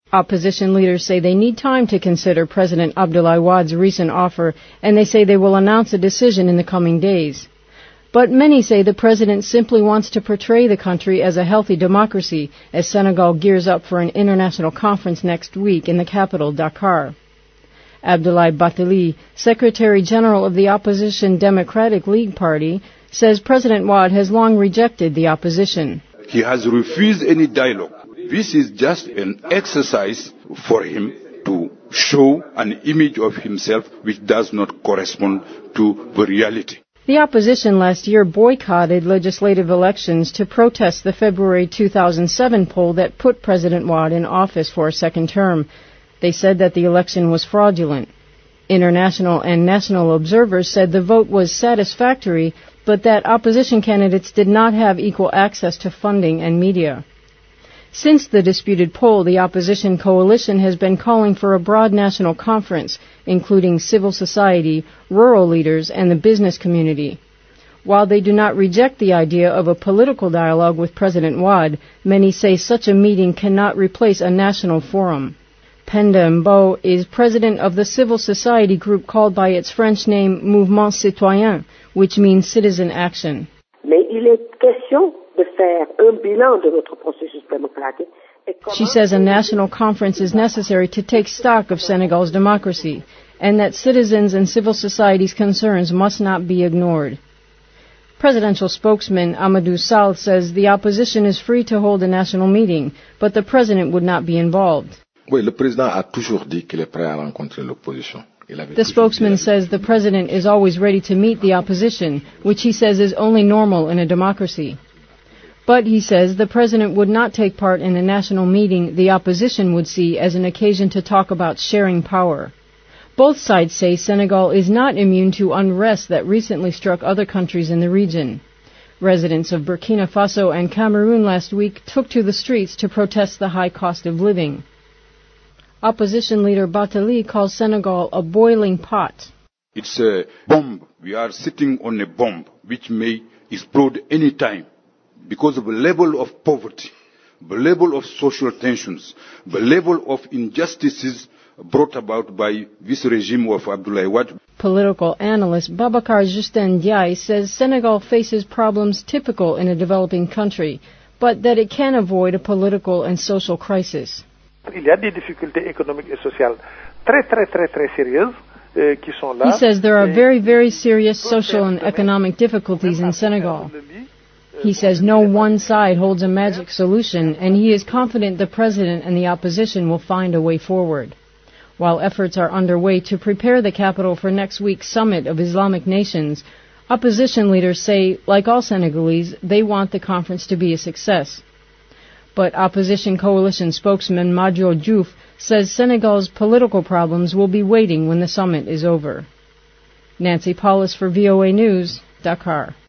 Opposition leaders say they need time to consider President Abdoulaye Wade's recent offer, and they say they will announce a decision in the coming days. But many say the president simply wants to portray the country as a healthy democracy as Senegal gears up for an international conference next week in the capital, Dakar. Abdoulaye Bathily, Secretary General of the opposition Democratic League Party, says President Wade has long rejected the opposition. He has refused any dialogue. This is just an exercise for him to show an image of himself which does not correspond to the reality. The opposition last year boycotted legislative elections to protest the February 2007 poll that put President Wade in office for a second term. They said that the election was fraudulent. International and national observers said the vote was satisfactory, but that opposition candidates did not have equal access to funding and media. Since the disputed poll, the opposition coalition has been calling for a broad national conference, including civil society, rural leaders, and the business community. While they do not reject the idea of a political dialogue with President Wade, many say such a meeting cannot replace a national forum. Penda Mbo is president of the civil society group called by its French name Mouvement Citoyen, which means citizen action. She says a national conference is necessary to take stock of Senegal's democracy, and that citizens and civil society's concerns must not be ignored. Presidential spokesman Amadou Sall says the opposition is free to hold a national meeting, but the president would not be involved. Le président a toujours dit qu'il est prêt à rencontrer l'opposition. The spokesman says the president is always ready to meet the opposition, which he says is only normal in a democracy. But he says the president would not take part in a national meeting the opposition would see as an occasion to talk about sharing power. Both sides say Senegal is not immune to unrest that recently struck other countries in the region. Residents of Burkina Faso and Cameroon last week took to the streets to protest the high cost of living. Opposition leader Bathily calls Senegal a boiling pot. It's a bomb. We are sitting on a bomb which may explode any time because of the level of poverty, the level of social tensions, the level of injustices brought about by this regime of Abdoulaye Wade. Political analyst Babacar Justin Diaye says Senegal faces problems typical in a developing country, but that it can avoid a political and social crisis. Il y a des difficultés économiques et sociales très sérieuses qui sont là. He says there are very serious social and economic difficulties in Senegal. He says no one side holds a magic solution, and he is confident the president and the opposition will find a way forward. While efforts are underway to prepare the capital for next week's summit of Islamic nations, opposition leaders say, like all Senegalese, they want the conference to be a success. But opposition coalition spokesman Madio Diouf says Senegal's political problems will be waiting when the summit is over. Nancy Paulus for VOA News, Dakar.